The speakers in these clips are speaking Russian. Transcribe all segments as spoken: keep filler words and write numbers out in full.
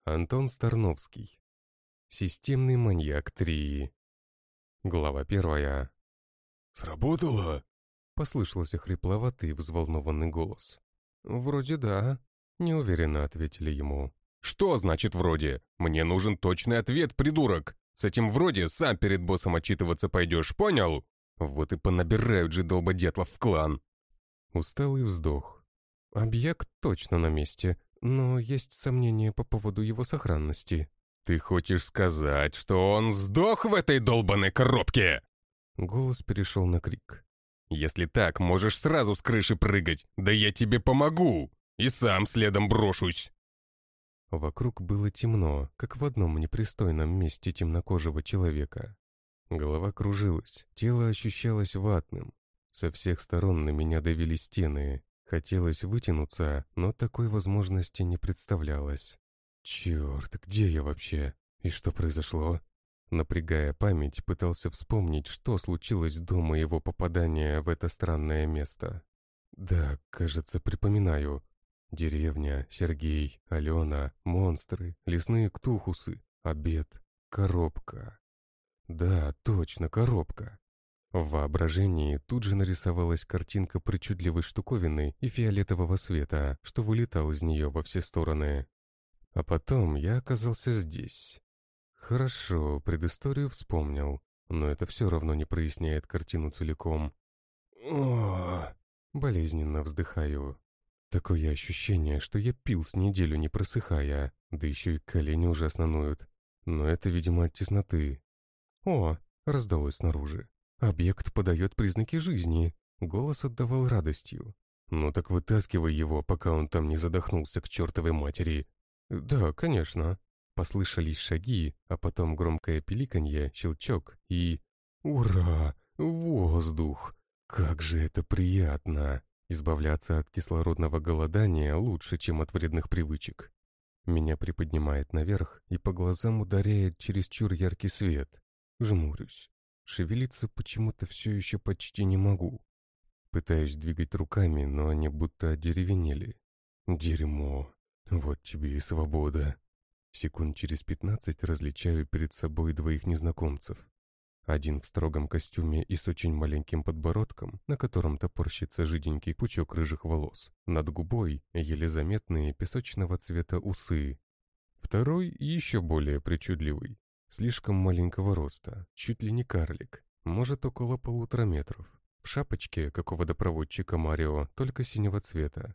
Антон Старновский. Системный маньяк три. Глава первая. «Сработало?» — послышался хрипловатый взволнованный голос. «Вроде да», — неуверенно ответили ему. «Что значит «вроде»? Мне нужен точный ответ, придурок! С этим «вроде» сам перед боссом отчитываться пойдешь, понял? Вот и понабирают же долбодятлов в клан!» Усталый вздох. Объект точно на месте, но есть сомнения по поводу его сохранности. «Ты хочешь сказать, что он сдох в этой долбанной коробке?» Голос перешел на крик. «Если так, можешь сразу с крыши прыгать, да я тебе помогу! И сам следом брошусь!» Вокруг было темно, как в одном непристойном месте темнокожего человека. Голова кружилась, тело ощущалось ватным. Со всех сторон на меня давили стены. Хотелось вытянуться, но такой возможности не представлялось. Черт, где я вообще? И что произошло? Напрягая память, пытался вспомнить, что случилось до моего попадания в это странное место. Да, кажется, припоминаю. Деревня, Сергей, Алена, монстры, лесные ктухусы, обед, коробка. Да, точно, коробка. В воображении тут же нарисовалась картинка причудливой штуковины и фиолетового света, что вылетал из нее во все стороны. А потом я оказался здесь. Хорошо, предысторию вспомнил, но это все равно не проясняет картину целиком. О, болезненно вздыхаю. Такое ощущение, что я пил с неделю не просыхая, да еще и колени ужасно ноют. Но это, видимо, от тесноты. О, раздалось снаружи. Объект подает признаки жизни. Голос отдавал радостью. Ну так вытаскивай его, пока он там не задохнулся к чертовой матери. Да, конечно. Послышались шаги, а потом громкое пиликанье, щелчок и... Ура! Воздух! Как же это приятно! Избавляться от кислородного голодания лучше, чем от вредных привычек. Меня приподнимает наверх, и по глазам ударяет чересчур яркий свет. Жмурюсь. Шевелиться почему-то все еще почти не могу. Пытаюсь двигать руками, но они будто одеревенели. Дерьмо. Вот тебе и свобода. Секунд через пятнадцать различаю перед собой двоих незнакомцев. Один в строгом костюме и с очень маленьким подбородком, на котором топорщится жиденький пучок рыжих волос. Над губой еле заметные песочного цвета усы. Второй еще более причудливый. Слишком маленького роста, чуть ли не карлик, может около полутора метров. В шапочке, как у водопроводчика Марио, только синего цвета.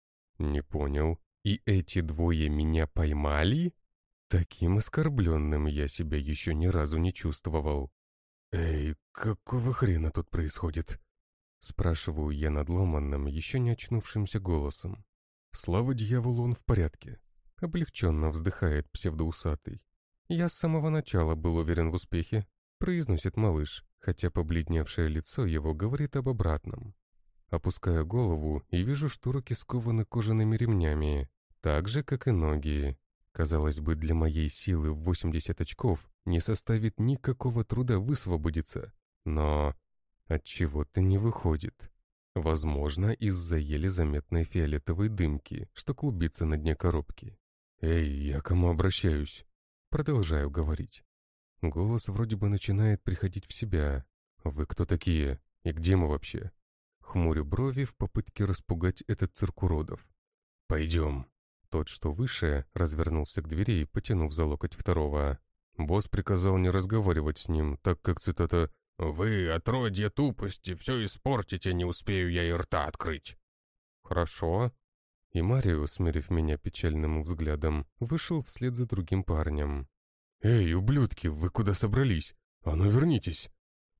Не понял. И эти двое меня поймали? Таким оскорбленным я себя еще ни разу не чувствовал. «Эй, какого хрена тут происходит?» Спрашиваю я надломанным, еще не очнувшимся голосом. Слава дьяволу, он в порядке. Облегченно вздыхает псевдоусатый. «Я с самого начала был уверен в успехе», — произносит малыш, хотя побледневшее лицо его говорит об обратном. Опускаю голову и вижу, что руки скованы кожаными ремнями, так же, как и ноги. Казалось бы, для моей силы в восемьдесят очков не составит никакого труда высвободиться, но отчего-то не выходит. Возможно, из-за еле заметной фиолетовой дымки, что клубится на дне коробки. «Эй, я к кому обращаюсь?» Продолжаю говорить. Голос вроде бы начинает приходить в себя. «Вы кто такие? И где мы вообще?» Хмурю брови в попытке распугать этот цирк уродов. «Пойдем». Тот, что выше, развернулся к двери, потянув за локоть второго. Босс приказал не разговаривать с ним, так как, цитата, «Вы, отродье тупости, все испортите, не успею я и рта открыть». «Хорошо». И Марио, смерив меня печальным взглядом, вышел вслед за другим парнем. «Эй, ублюдки, вы куда собрались? А ну вернитесь!»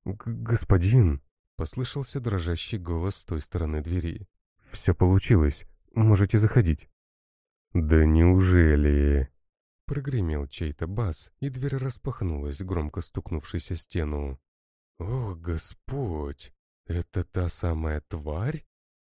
«Господин!» — послышался дрожащий голос с той стороны двери. «Все получилось. Можете заходить». «Да неужели?» Прогремел чей-то бас, и дверь распахнулась, громко стукнувшись о стену. «О, Господь! Это та самая тварь?»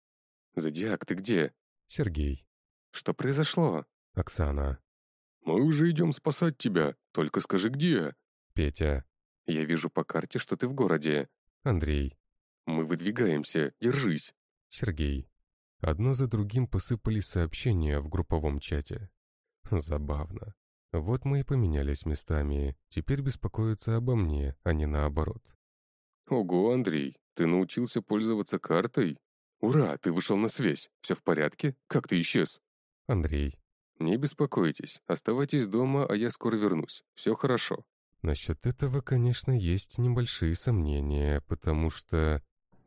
«Зодиак, ты где?» Сергей. «Что произошло?» Оксана. «Мы уже идем спасать тебя, только скажи, где?» Петя. «Я вижу по карте, что ты в городе». Андрей. «Мы выдвигаемся, держись». Сергей. Одно за другим посыпались сообщения в групповом чате. Забавно. Вот мы и поменялись местами. Теперь беспокоятся обо мне, а не наоборот. Ого, Андрей, ты научился пользоваться картой? Ура, ты вышел на связь. Все в порядке? Как ты исчез? Андрей. Не беспокойтесь, оставайтесь дома, а я скоро вернусь. Все хорошо. Насчет этого, конечно, есть небольшие сомнения, потому что...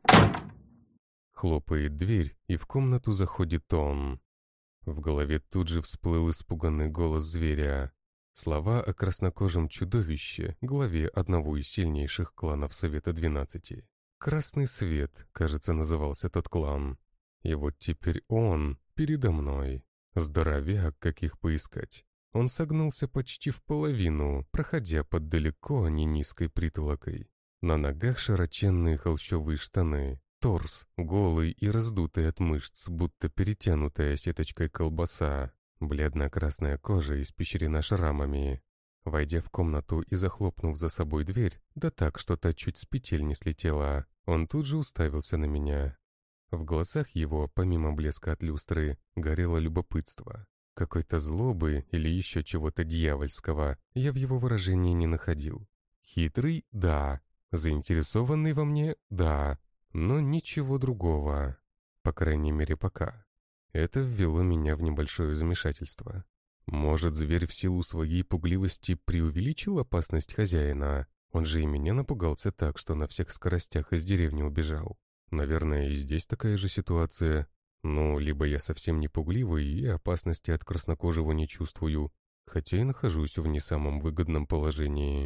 Хлопает дверь, и в комнату заходит он. В голове тут же всплыл испуганный голос зверя. Слова о краснокожем чудовище, главе одного из сильнейших кланов Совета двенадцати. «Красный свет», кажется, назывался тот клан. И вот теперь он передо мной. Здоровяк, как их поискать. Он согнулся почти в половину, проходя под далеко не низкой притолокой. На ногах широченные холщовые штаны. Торс, голый и раздутый от мышц, будто перетянутая сеточкой колбаса. Бледно-красная кожа испещрена шрамами. Войдя в комнату и захлопнув за собой дверь, да так, что та чуть с петель не слетела, он тут же уставился на меня. В глазах его, помимо блеска от люстры, горело любопытство. Какой-то злобы или еще чего-то дьявольского я в его выражении не находил. Хитрый — да. Заинтересованный во мне — да. Но ничего другого. По крайней мере, пока. Это ввело меня в небольшое замешательство. Может, зверь в силу своей пугливости преувеличил опасность хозяина? Он же и меня напугался так, что на всех скоростях из деревни убежал. Наверное, и здесь такая же ситуация. Ну, либо я совсем не пугливый и опасности от краснокожего не чувствую, хотя и нахожусь в не самом выгодном положении.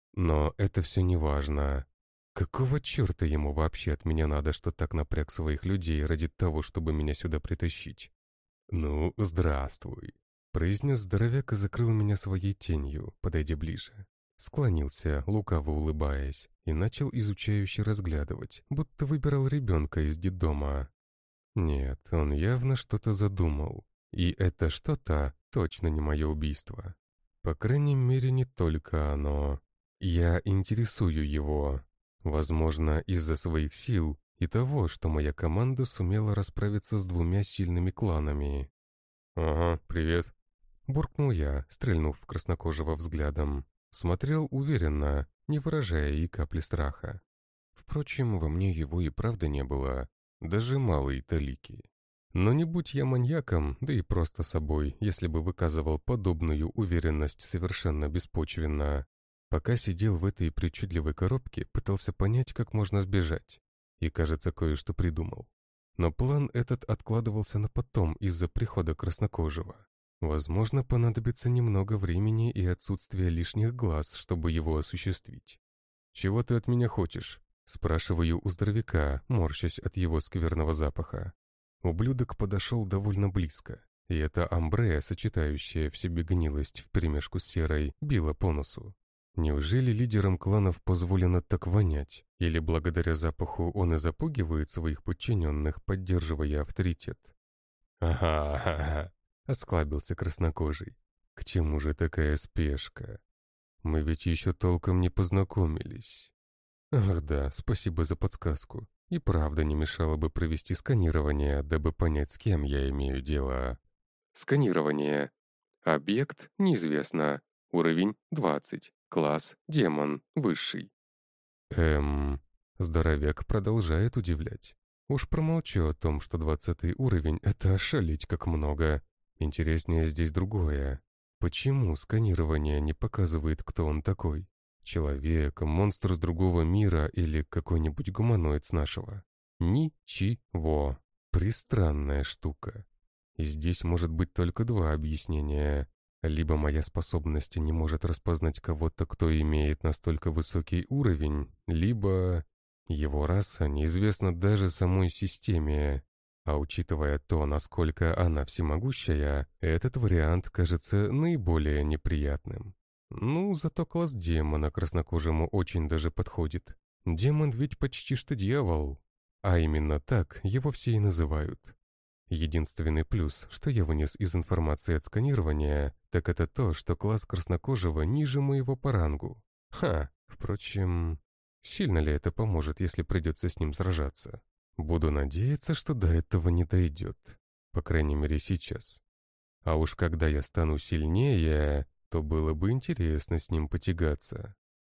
Но это все не важно. Какого черта ему вообще от меня надо, что так напряг своих людей ради того, чтобы меня сюда притащить? «Ну, здравствуй», — произнес здоровяк и закрыл меня своей тенью, подойдя ближе. Склонился, лукаво улыбаясь, и начал изучающе разглядывать, будто выбирал ребенка из детдома. Нет, он явно что-то задумал, и это что-то точно не мое убийство. По крайней мере, не только оно. Я интересую его. Возможно, из-за своих сил и того, что моя команда сумела расправиться с двумя сильными кланами. «Ага, привет», — буркнул я, стрельнув в краснокожего взглядом. Смотрел уверенно, не выражая и капли страха. Впрочем, во мне его и правда не было, даже малой талики. Но не будь я маньяком, да и просто собой, если бы выказывал подобную уверенность совершенно беспочвенно. Пока сидел в этой причудливой коробке, пытался понять, как можно сбежать. И, кажется, кое-что придумал. Но план этот откладывался на потом из-за прихода краснокожего. Возможно, понадобится немного времени и отсутствие лишних глаз, чтобы его осуществить. «Чего ты от меня хочешь?» — спрашиваю у здоровяка, морщась от его скверного запаха. Ублюдок подошел довольно близко, и эта амбре, сочетающая в себе гнилость вперемешку с серой, била по носу. Неужели лидерам кланов позволено так вонять? Или благодаря запаху он и запугивает своих подчиненных, поддерживая авторитет? «Ага-ага-ага», — осклабился краснокожий. «К чему же такая спешка? Мы ведь еще толком не познакомились». «Ах да, спасибо за подсказку. И правда не мешало бы провести сканирование, дабы понять, с кем я имею дело». Сканирование. Объект неизвестно. Уровень двадцать. Класс демон, высший. Эм... Здоровяк продолжает удивлять. Уж промолчу о том, что двадцатый уровень — это ошалеть как много. Интереснее здесь другое. Почему сканирование не показывает, кто он такой? Человек, монстр с другого мира или какой-нибудь гуманоид с нашего? Ничего. Пристранная штука. И здесь может быть только два объяснения. Либо моя способность не может распознать кого-то, кто имеет настолько высокий уровень, либо его раса неизвестна даже самой системе. А учитывая то, насколько она всемогущая, этот вариант кажется наиболее неприятным. Ну, зато класс демона краснокожему очень даже подходит. Демон ведь почти что дьявол. А именно так его все и называют. Единственный плюс, что я вынес из информации от сканирования, так это то, что класс краснокожего ниже моего по рангу. Ха, впрочем, сильно ли это поможет, если придется с ним сражаться? Буду надеяться, что до этого не дойдет. По крайней мере сейчас. А уж когда я стану сильнее, что было бы интересно с ним потягаться.